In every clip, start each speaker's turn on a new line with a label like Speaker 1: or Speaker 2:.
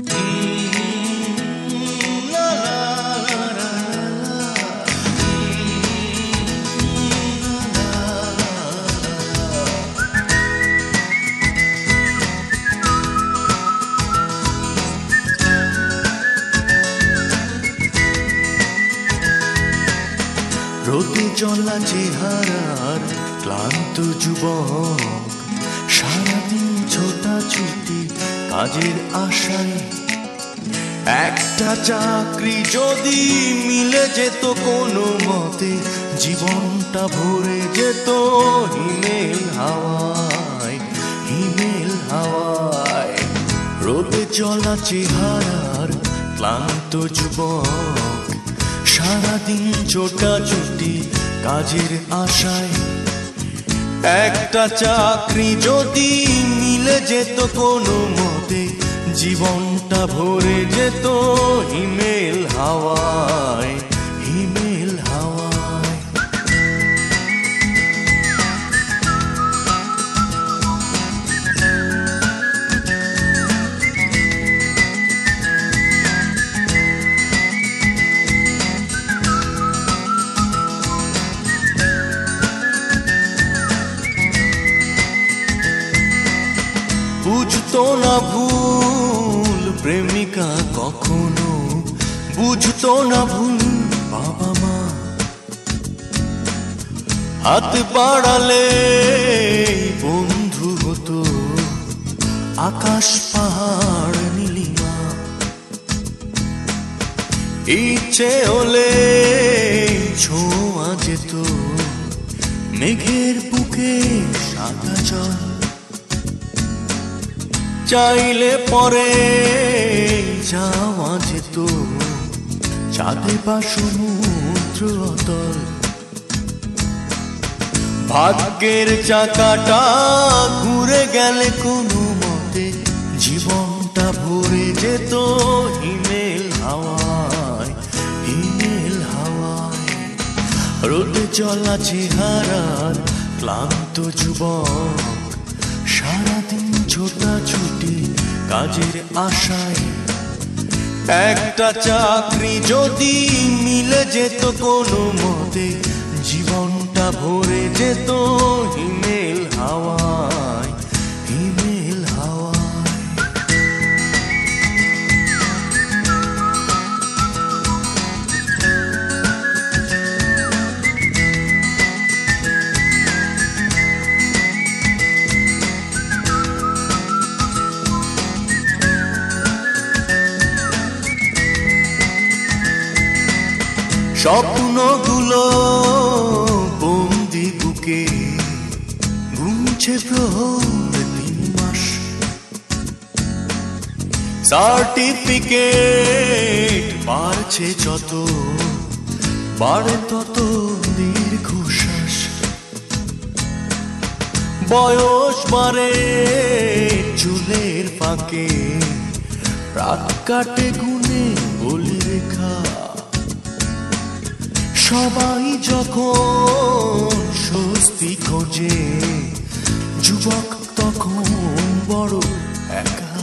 Speaker 1: রোদে জ্বলা চেহারার ক্লান্ত যুবক, সারাদিন ছোটাছুটি কাজের আশায়। একটা চাকরি যদি মিলে যেত কোনো মতে, জীবনটা ভরে যেত হিমেল হাওয়ায়, হিমেল হাওয়ায়। রোদে জ্বলা চেহারার ক্লান্ত যুবক, সারাদিন ছোটাছুটি কাজের আশায়। একটা চাকরি যদি মিলে যেত কোনো মতে, জীবনটা ভরে যেত হিমেল হাওয়ায়, হিমেল হাওয়ায়। বুঝতো না ভুল প্রেমিকা কখনো, বুঝতো না ভুল বাবা মা। হাত বাড়ালে বন্ধু হতো আকাশ পাহাড় নীলিমা। ইচ্ছে হলে ছোঁয়া যেত মেঘের বুকে সাদা জল। চাইলে পরে যাওয়া যেত চাঁদে বা সমুদ্র অতল। ভাগ্যের চাকাটা ঘুরে গেলে কোনো মতে, জীবনটা ভরে যেত হিমেল হাওয়ায়, হিমেল হাওয়ায়। রোদে জ্বলা চেহারার ক্লান্ত যুবক, সারাদিন ছোটাছুটি কাজের আশায়। একটা চাকরি যদি মিলে যেত কোনো মতে, জীবনটা ভরে যেত হিমেল হাওয়ায়, হিমেল হাওয়ায়। স্বপ্নগুলো বন্দি বুকে ঘুমছে প্রহর 3 মাস। সার্টিফিকেট বাড়ছে যত, বাড়ে তত দীর্ঘশ্বাস। বয়স বাড়ে চুলের ফাঁকে, রাত কাটে গুনে বলি রেখা। সবাই যখন স্বস্তি খোঁজে, যুবক তখন বড় একা।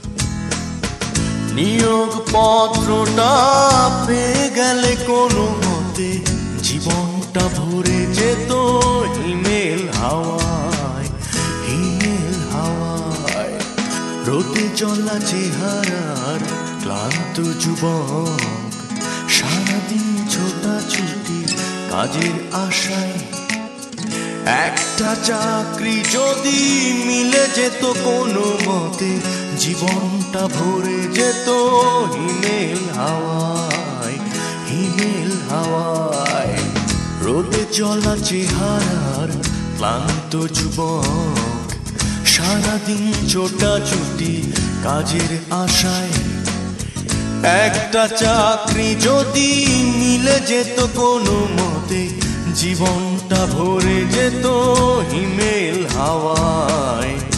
Speaker 1: নিয়োগ পত্রটা পেয়ে গেলে কোনো মতে, জীবনটা ভরে যেত হিমেল হাওয়ায়, হিমেল হাওয়ায়। রোদে জ্বলা চেহারার ক্লান্ত যুবক, সারাদিন ছোটাছুটি কাজের আশায়। একটা চাকরি যদি মিলে যেত কোনো মতে, জীবনটা ভরে যেত হিমেল হাওয়ায়, হিমেল হাওয়ায়। রোদে জ্বলা চেহারার ক্লান্ত যুবক, সারাদিন ছোটাছুটি কাজের আশায়। একটা চাকরি যদি মিলে যেত কোনো মতে, জীবনটা ভরে যেত হিমেল হাওয়ায়।